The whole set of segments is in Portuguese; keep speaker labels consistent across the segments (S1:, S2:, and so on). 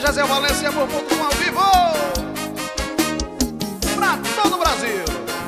S1: José Valência, por ponto ao vivo pra todo o Brasil.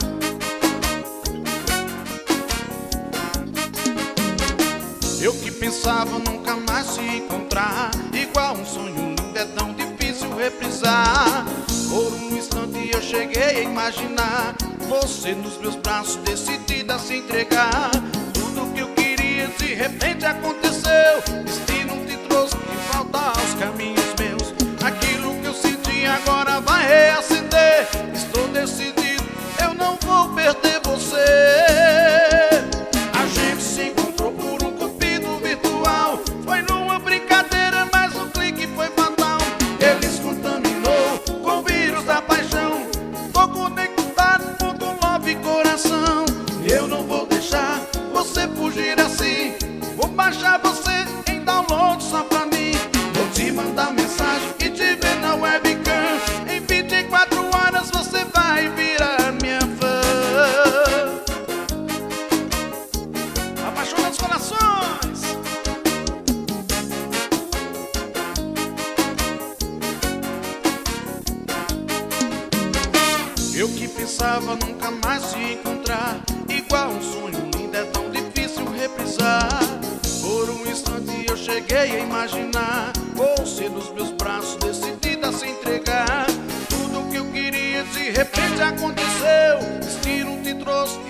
S1: Eu que pensava nunca mais se encontrar, igual um sonho lindo é tão difícil reprisar. Por um instante eu cheguei a imaginar você nos meus braços, decidida a se entregar. Tudo que eu queria de repente aconteceu. Destino te trouxe de volta aos caminhos meus. Aquilo que eu senti agora vai reacender. Estou decidido, eu não vou perder você. A gente se encontrou por um cupido virtual. Foi numa brincadeira, mas o clique foi fatal. Ele se contaminou com o vírus da paixão. Tô conectado com o love coração. Eu não vou deixar você fugir assim. Vou baixar você em download só pra mim. Vou te mandar mensagem e te ver na webcam. Em 24 horas você vai virar minha fã. Apaixona os corações. Eu que pensava nunca mais se encontrar, igual um sonho lindo é tão difícil reprisar. Por um instante eu cheguei a imaginar você nos meus braços, decidida a se entregar. Tudo que eu queria de repente aconteceu. Destino te trouxe